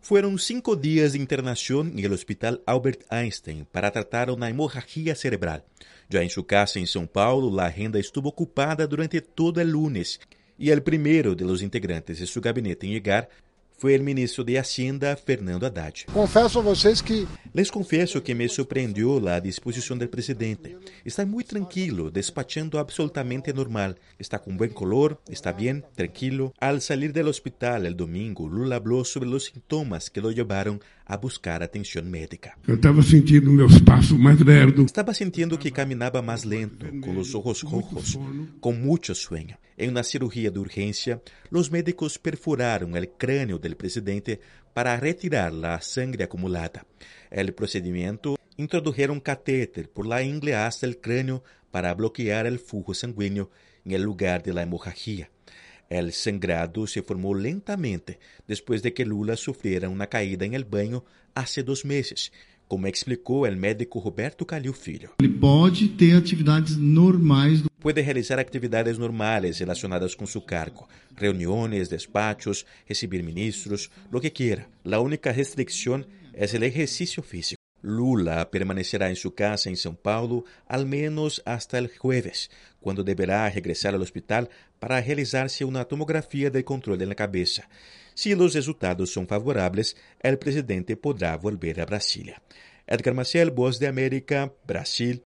Fueron 5 días de internación en el Hospital Albert Einstein para tratar una hemorragia cerebral. Ya en su casa en São Paulo, la agenda estuvo ocupada durante todo el lunes y el primero de los integrantes de su gabinete en llegar fue el ministro de Hacienda, Fernando Haddad. Confesso a vocês que... Les confieso que me sorprendió la disposición del presidente. Está muy tranquilo, despachando absolutamente normal. Está con buen color, está bien, tranquilo. Al salir del hospital el domingo, Lula habló sobre los síntomas que lo llevaron a buscar atención médica. Eu estava sentindo meus passos mais lerdos. Estaba sintiendo que caminaba más lento, con los ojos rojos, con mucho sueño. En una cirugía de urgencia, los médicos perforaron el cráneo del presidente para retirar la sangre acumulada. El procedimiento introdujeron catéter por la ingle hasta el cráneo para bloquear el flujo sanguíneo en el lugar de la hemorragia. El sangrado se formó lentamente después de que Lula sufriera una caída en el baño hace 2 meses, como explicou el médico Roberto Calil Filho. Ele pode ter atividades normais. Puede realizar actividades normales relacionadas con su cargo, reuniones, despachos, recibir ministros, lo que quiera. La única restricción es el ejercicio físico. Lula permanecerá en su casa en São Paulo al menos hasta el jueves, cuando deberá regresar al hospital para realizarse una tomografía del control de la cabeza. Si los resultados son favorables, el presidente podrá volver a Brasilia. Edgar Maciel, Voz de América, Brasil.